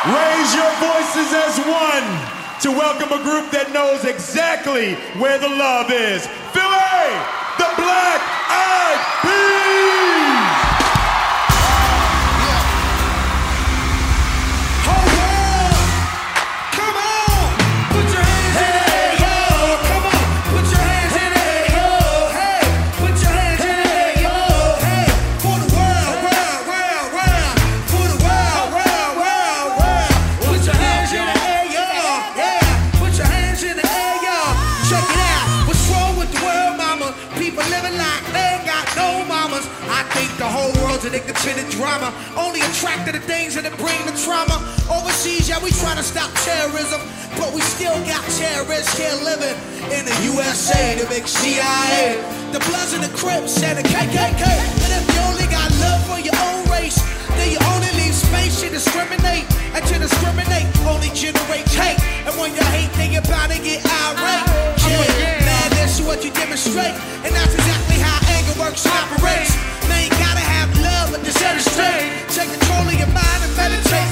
Raise your voices as one to welcome a group that knows exactly where the love is. Philly, the Black Eyed Peas! Whole world, come on, put your hands in the air, yo. Come on, put your hands in the air, yo. Hey, put your hands in the air, yo. Hey, for the world, for the world. Put your hands in the air, yo. Yeah, put your hands in the air, yo. Check it out. What's wrong with the world, mama? People living like they ain't got no mamas. I think the whole world's addicted to the drama. Only attracted to things that bring the trauma. Overseas, yeah, we trying to stop terrorism, but we still got terrorists here living in the USA, the big CIA, the Bloods and the Crips and the KKK. And if you only got love for your own race, then you only leave space to discriminate. And to discriminate only generates hate. And when you hate, then you're bound to get irate. Yeah, madness is what you demonstrate. And that's exactly how anger works and operates. Now you gotta have love, but to set it straight. Take control of your mind and meditate.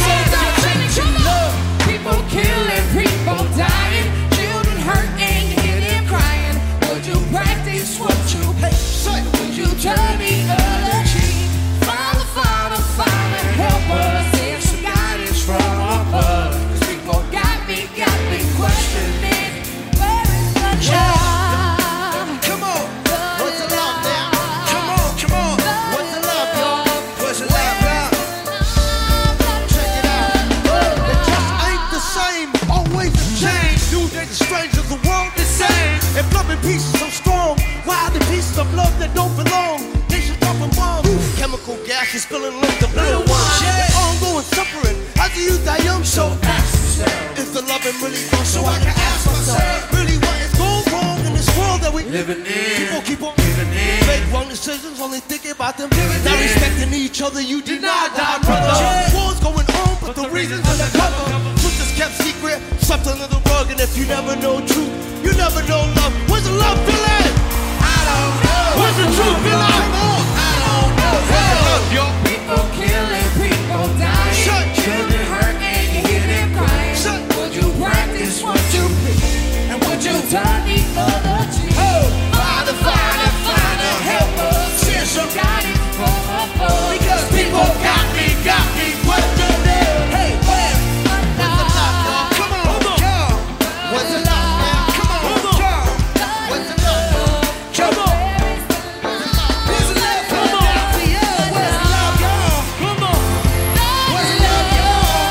People killing, people dying, children hurt and you hear them crying. Would you practice what you hate? Would you turn the other cheek? Father, Father, Father, help us. Send some guidance from above. 'Cause people got me questioning. Where is the love? Come on, what's the love now? Come on, what's the love, y'all? What's the love, y'all? Check it out. It just ain't the same, always a change. New days are strangers, the world is same. If love and peace is so strong, why are the pieces of love that don't belong? Nations dropping bombs, chemical gases filling like the blue ones. Yeah, ongoing suffering. As the youth I am, so ask yourself, is the loving really gone? So I can ask myself, really what is going wrong in this world that we living in? People keep on living in. Make wrong decisions, only thinking about them. Not respecting each other, you deny die, brother. Wars going on, but the reasons undercover. Truth is kept secret, swept under the rug. And if you never know truth, you never know love. Where's the love feeling? I don't know. Where's the truth feeling? I don't know. Where's the love, yo? People killing, people dying, children hurt and you hear them crying. Would you practice what you preach? And would you turn the other cheek? Father, Father, Father, help us. Send some Guidance from above. because people got me questioning. Hey, where's the love, y'all? Come on, y'all. Where's the love now? Come on, y'all. Where's the love? Come on. Where's the love for you? Where's the love, y'all? Come on. Where's the love, y'all?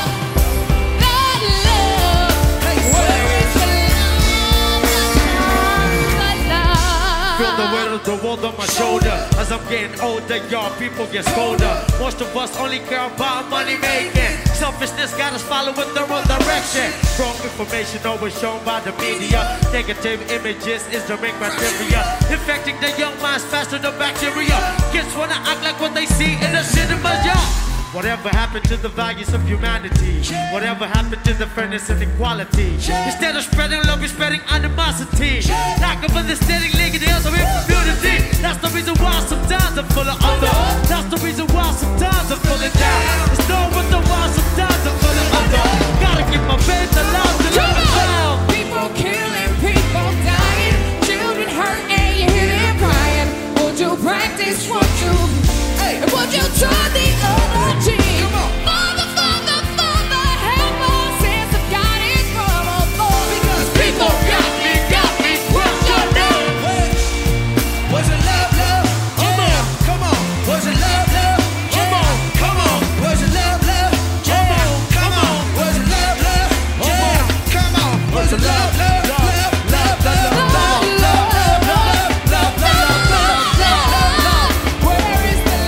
Hey, where is the Feel the weight of the world on my shoulder. As I'm getting older, y'all people get colder. Most of us only care about money making. Selfishness got us following the wrong direction. Wrong information always shown by the media. Negative images is the main criteria. Infecting the young minds faster than bacteria. Kids wanna act like what they see in the cinema, y'all. Whatever happened to the values of humanity? Whatever happened to the fairness and equality? Instead of spreading love, we're spreading animosity. Lack of understanding, linking the other impunity. That's the reason why sometimes I'm full of under. That's the reason why sometimes I'm feeling down. It's no wonder why sometimes I'm feeling under. Gotta give my faith the love to love down. People killing, people dying, children hurt and you hear them crying. Would you practice what you? Hey, And would you turn the other cheek? Come on. Father, Father, Father, help us. Send some guidance from above. because people got me questioning. Where's the love, love? Yeah, come on. Where's the love, love? Come on, come on. Where's the love, love? Yeah, come on. Where's the love, love? Yeah, come on. Where's the love, love? Where is the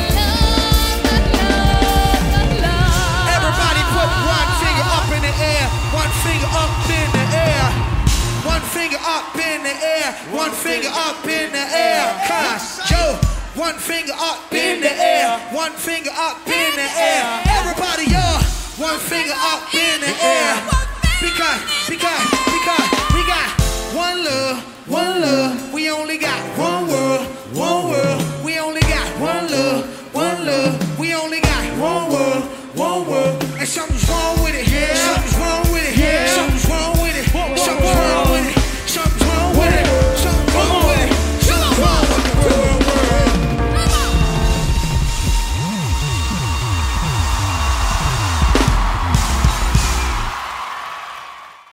love? Everybody put one finger up in the air. One finger up in the air. One finger up in the air. One finger up in the air. Joe, one finger up in the air. One finger up in the air. Everybody, y'all, one finger up in the air. Because